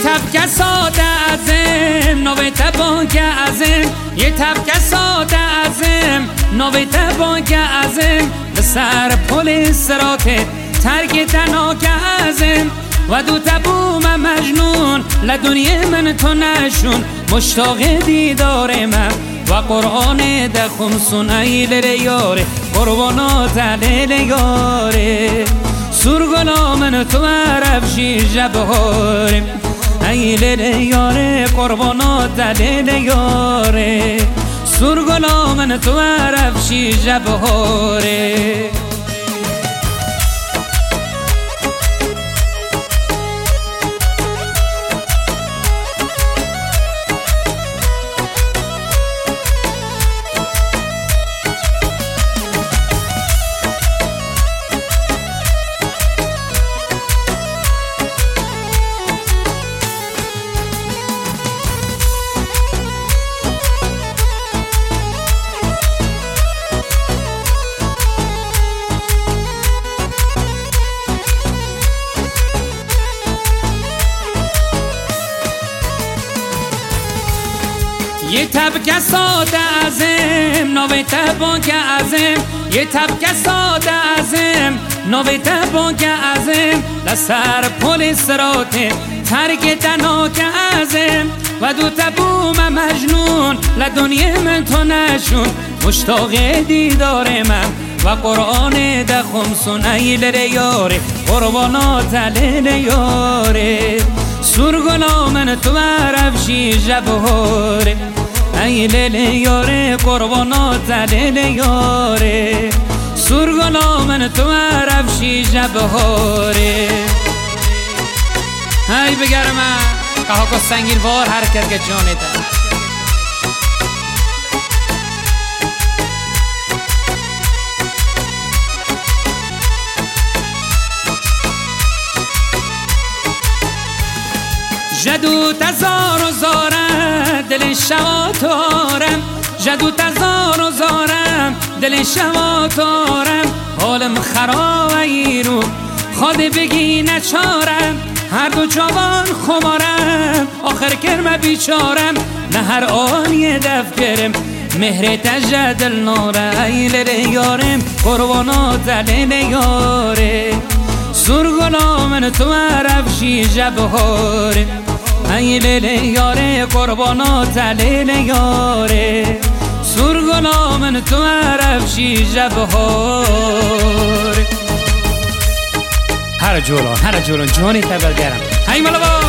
طبقه ساده ازم نوی تبانکه ازم یه طبقه ساده ازم نوی تبانکه ازم بسر پل سراته ترک تناکه ازم و دو تبوم مجنون لدنیا من تو نشون مشتاق دیدار من و قرآن ده خمسون ایل یاره قربانات علیل یاره سرگلا من تو عرفشی جبهاره ایل یاره قربانات علیل یاره سرگلا من تو عرفشی جبهاره یه طبقه ساده ازم نوی تبانکه ازم یه طبقه ساده ازم نوی تبانکه ازم لسر پل سراته ترک تناکه ازم و دو تبوم مجنون لدنیا من تو نشون مشتاق دیدار من و قرآن ده خمسون ایل یاره قربانات علیل یاره سرگلا من تو عرفشی جبهاره ایل یاره قربانات علیل یاره سرگلا من تو عرفشی جبهاره ای بگرم قهاک سنگین وار حرکت که جانه ده جدو تزار و زارم دل شواتارم جدو تزار و زارم دل شواتارم حالم خراب ایرو خود بگی نچارم هر دو جوان خمارم آخر کرم بیچارم نه هر آنی دف کرم مهر تجدل ناره ایل یارم قربانات علیل یاره سرگلا من تو عرفشی جبهاره ایل یاره قربانات علیل یاره سرگلا من تو عرفشی جبهاره هر جولان جانی تبل گرم های مالا